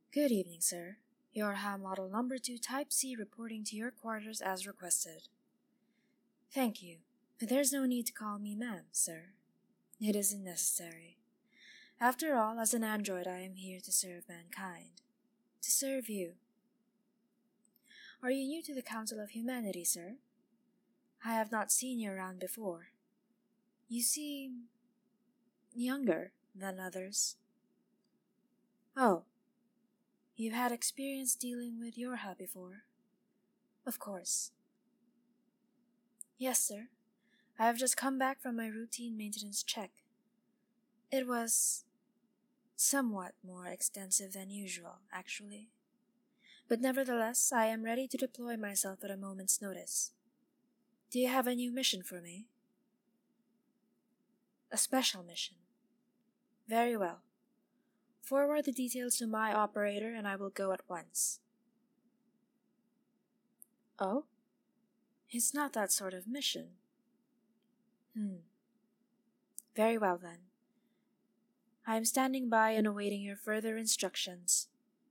Good evening, sir. Your ham model number 2 Type C reporting to your quarters as requested. Thank you, but there's no need to call me ma'am, sir. It isn't necessary. After all, as an android, I am here to serve mankind. To serve you. Are you new to the Council of Humanity, sir? I have not seen you around before. You seem younger than others. Oh, you've had experience dealing with Yorha before? Of course. Yes, sir. I have just come back from my routine maintenance check. It was somewhat more extensive than usual, actually. But nevertheless, I am ready to deploy myself at a moment's notice. Do you have a new mission for me? A special mission. Very well. Forward the details to my operator and I will go at once. Oh? It's not that sort of mission. Very well then. I am standing by and awaiting your further instructions.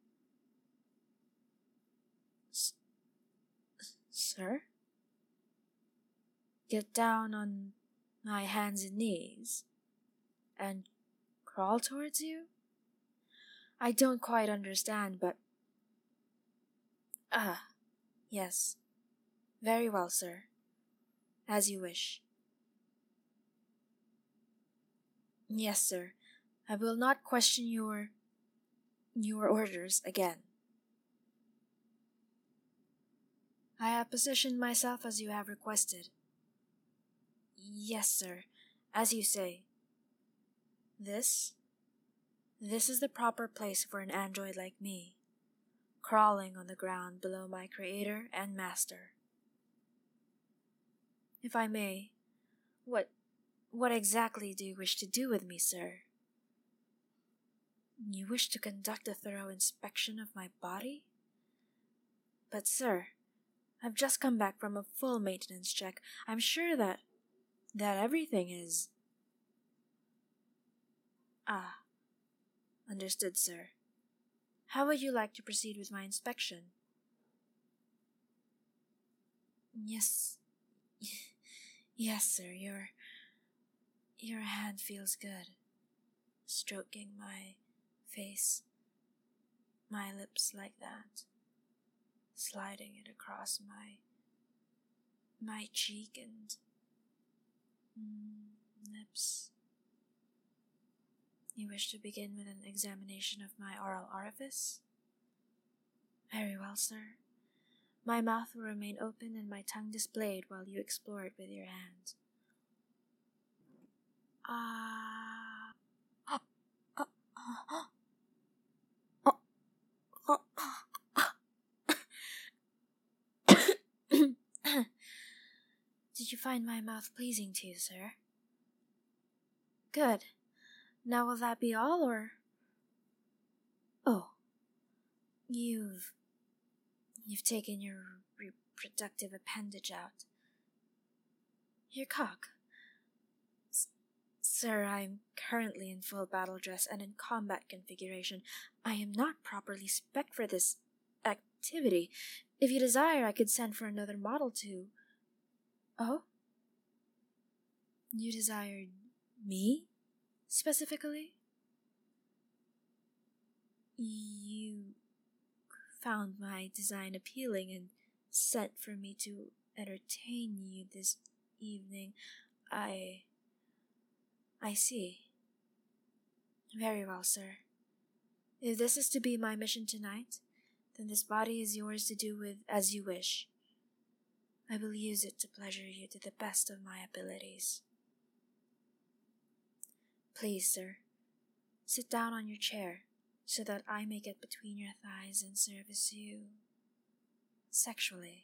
Sir? Get down on my hands and knees and crawl towards you? I don't quite understand, but... Yes. Very well, sir. As you wish. Yes, sir. I will not question your orders again. I have positioned myself as you have requested. Yes, sir. As you say. This is the proper place for an android like me, crawling on the ground below my creator and master. If I may, what exactly do you wish to do with me, sir? You wish to conduct a thorough inspection of my body? But, sir, I've just come back from a full maintenance check. I'm sure that everything is... Understood, sir. How would you like to proceed with my inspection? Yes. Yes, sir, your hand feels good. Stroking my face, my lips like that. Sliding it across my cheek and lips. You wish to begin with an examination of my oral orifice? Very well, sir. My mouth will remain open and my tongue displayed while you explore it with your hands. Did you find my mouth pleasing to you, sir? Good. Now will that be all, or... Oh. You've taken your reproductive appendage out. Your cock. Sir, I am currently in full battle dress and in combat configuration. I am not properly spec'd for this activity. If you desire, I could send for another model to... Oh? You desired me? Specifically? You found my design appealing and sent for me to entertain you this evening. I see. Very well, sir. If this is to be my mission tonight, then this body is yours to do with as you wish. I will use it to pleasure you to the best of my abilities. Please, sir, sit down on your chair so that I may get between your thighs and service you sexually.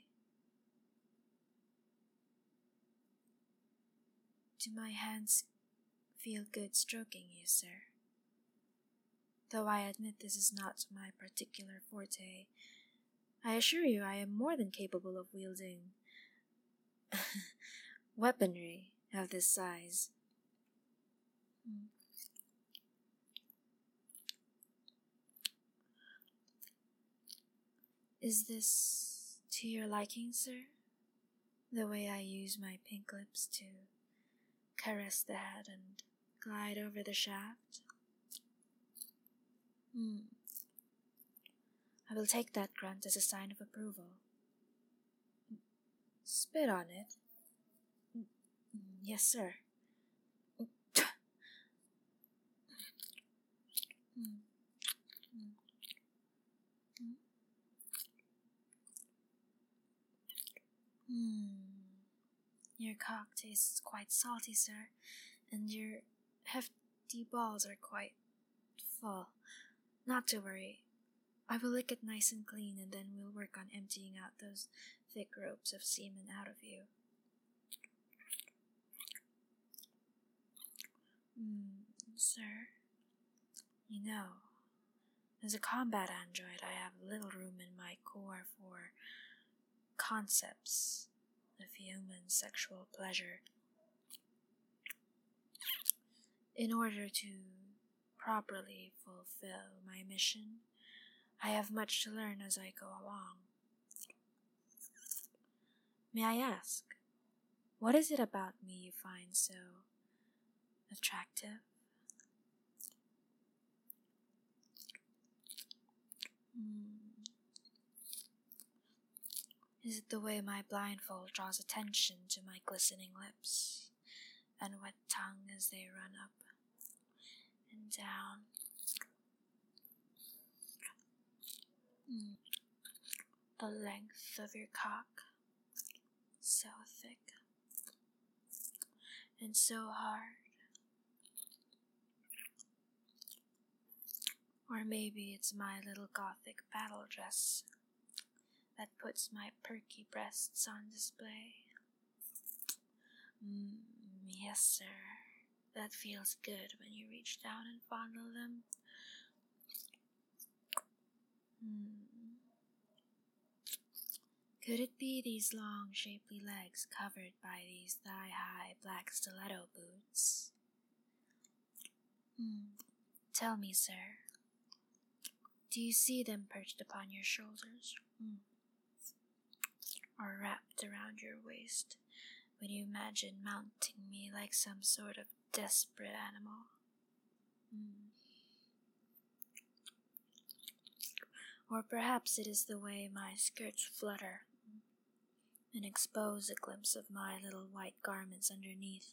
Do my hands feel good stroking you, sir? Though I admit this is not my particular forte, I assure you I am more than capable of wielding weaponry of this size. Is this to your liking, sir? The way I use my pink lips to caress the head and glide over the shaft? I will take that grunt as a sign of approval. Spit on it? Yes, sir. Your cock tastes quite salty, sir, and your hefty balls are quite full. Not to worry. I will lick it nice and clean, and then we'll work on emptying out those thick ropes of semen out of you. Sir, you know, as a combat android, I have little room in my core for concepts of human sexual pleasure. In order to properly fulfill my mission, I have much to learn as I go along. May I ask, what is it about me you find so attractive? Is it the way my blindfold draws attention to my glistening lips and wet tongue as they run up and down? The length of your cock, so thick and so hard. Or maybe it's my little gothic battle dress that puts my perky breasts on display. Yes, sir. That feels good when you reach down and fondle them. Could it be these long, shapely legs covered by these thigh-high black stiletto boots? Tell me, sir, do you see them perched upon your shoulders? Or wrapped around your waist when you imagine mounting me like some sort of desperate animal? Or perhaps it is the way my skirts flutter and expose a glimpse of my little white garments underneath.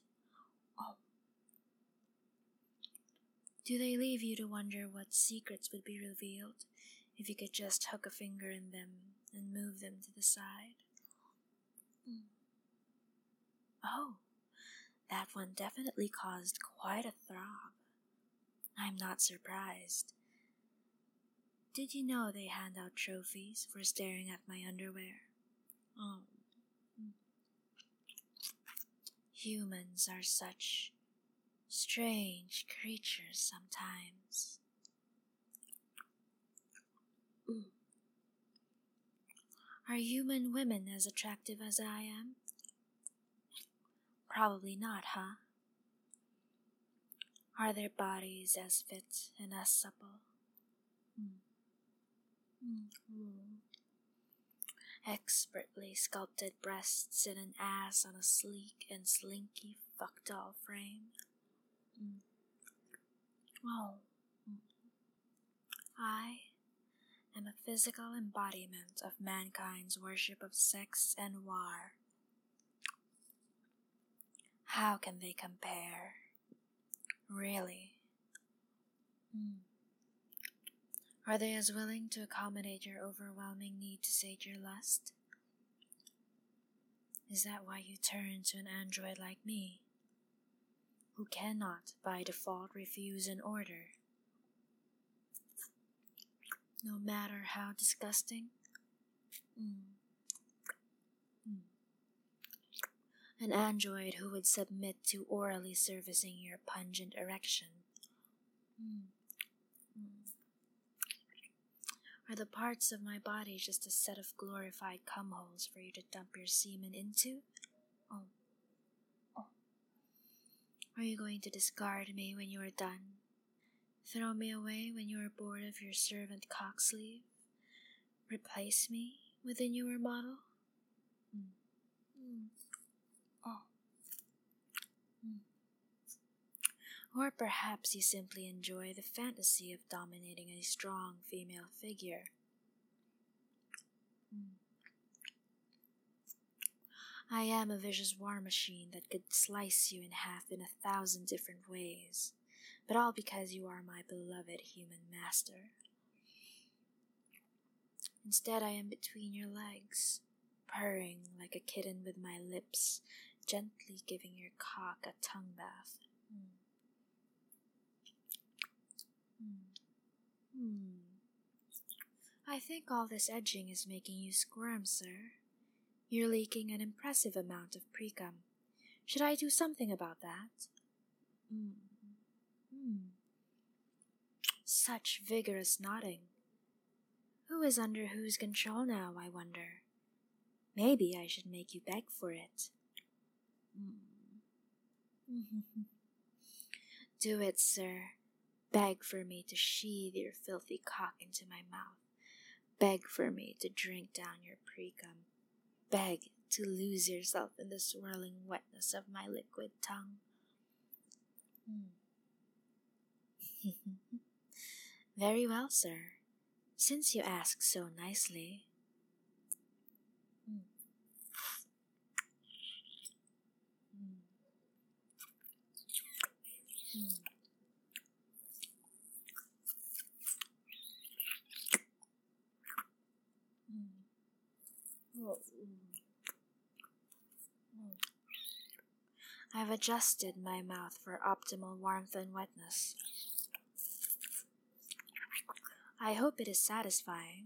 Do they leave you to wonder what secrets would be revealed if you could just hook a finger in them and move them to the side? Oh, that one definitely caused quite a throb. I'm not surprised. Did you know they hand out trophies for staring at my underwear? Humans are such strange creatures sometimes. Are human women as attractive as I am? Probably not, huh? Are their bodies as fit and as supple? Expertly sculpted breasts and an ass on a sleek and slinky fuckdoll frame. I am a physical embodiment of mankind's worship of sex and war. How can they compare? Really? Are they as willing to accommodate your overwhelming need to sate your lust? Is that why you turn to an android like me, who cannot by default refuse an order, no matter how disgusting? An android who would submit to orally servicing your pungent erection. Are the parts of my body just a set of glorified cum holes for you to dump your semen into? Are you going to discard me when you are done? Throw me away when you are bored of your servant cock sleeve? replace me with a newer model? Oh. Or perhaps you simply enjoy the fantasy of dominating a strong female figure. I am a vicious war machine that could slice you in half in 1,000 different ways, but all because you are my beloved human master. Instead, I am between your legs, purring like a kitten with my lips, gently giving your cock a tongue bath. I think all this edging is making you squirm, sir. You're leaking an impressive amount of precum. Should I do something about that? Such vigorous nodding. Who is under whose control now, I wonder? Maybe I should make you beg for it. Do it, sir. Beg for me to sheathe your filthy cock into my mouth. Beg for me to drink down your precum. Beg to lose yourself in the swirling wetness of my liquid tongue. Very well, sir, since you ask so nicely. I've adjusted my mouth for optimal warmth and wetness. I hope it is satisfying.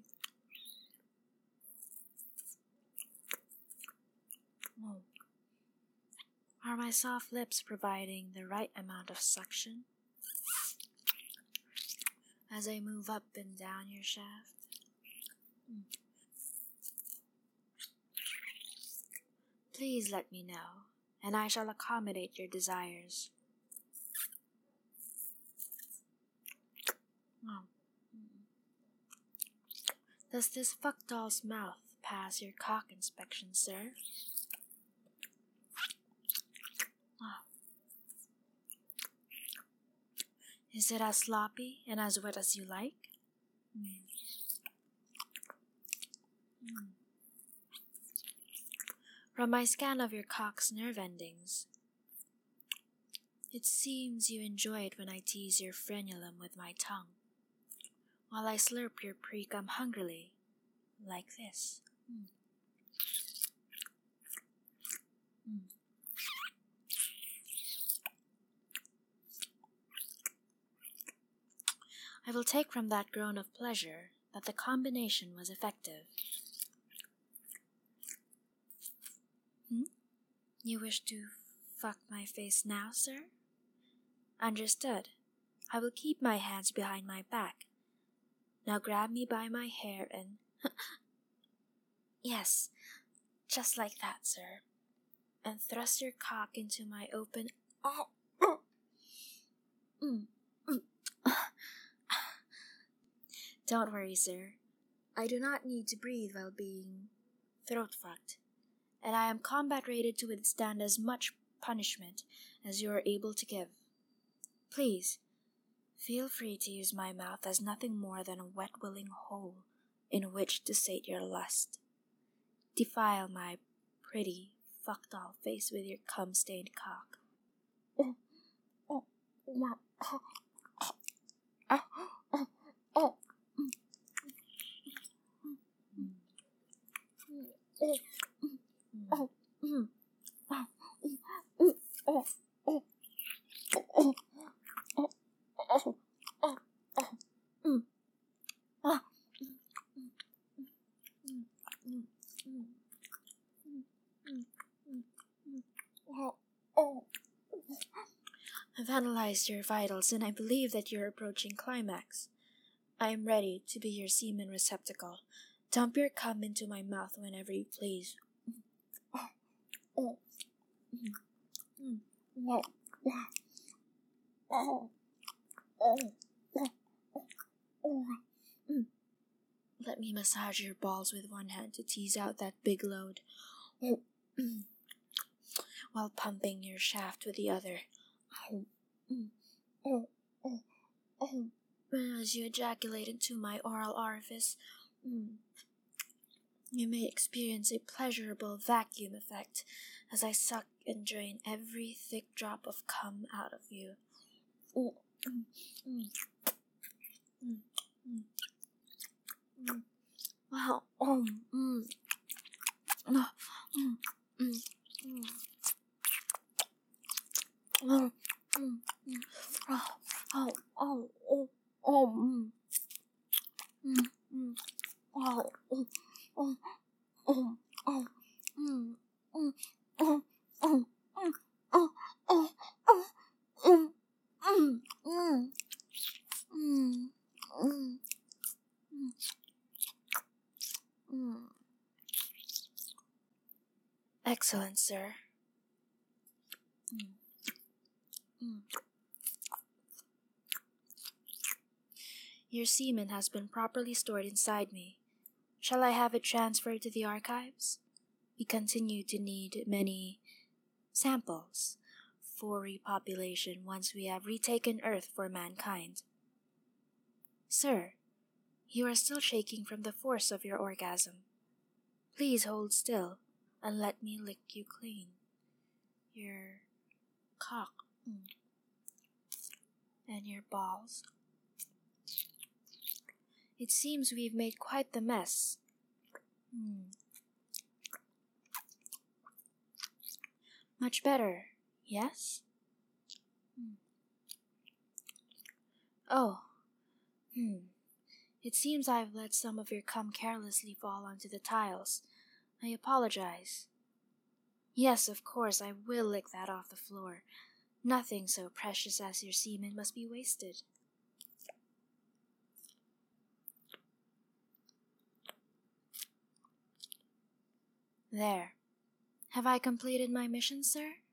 Are my soft lips providing the right amount of suction as I move up and down your shaft? Please let me know, and I shall accommodate your desires. Does this fuck doll's mouth pass your cock inspection, sir? Is it as sloppy and as wet as you like? From my scan of your cock's nerve endings, it seems you enjoy it when I tease your frenulum with my tongue, while I slurp your precum hungrily, like this. I will take from that groan of pleasure that the combination was effective. You wish to fuck my face now, sir? Understood. I will keep my hands behind my back. Now grab me by my hair and... Yes, just like that, sir. And thrust your cock into my open... Don't worry, sir. I do not need to breathe while being throat-fucked, and I am combat rated to withstand as much punishment as you are able to give. Please, feel free to use my mouth as nothing more than a wet willing hole in which to sate your lust. Defile my pretty fuck-doll face with your cum-stained cock. I've analyzed your vitals and I believe that you're approaching climax. I am ready to be your semen receptacle. Dump your cum into my mouth whenever you please. Let me massage your balls with one hand to tease out that big load, while pumping your shaft with the other. As you ejaculate into my oral orifice, you may experience a pleasurable vacuum effect as I suck and drain every thick drop of cum out of you. Wow. Excellent, sir. Your semen has been properly stored inside me. Shall I have it transferred to the archives? We continue to need many samples for repopulation once we have retaken Earth for mankind. Sir, you are still shaking from the force of your orgasm. Please hold still and let me lick you clean. Your cock and your balls. It seems we've made quite the mess. Much better, yes? Oh. It seems I've let some of your cum carelessly fall onto the tiles. I apologize. Yes, of course, I will lick that off the floor. Nothing so precious as your semen must be wasted. There. Have I completed my mission, sir?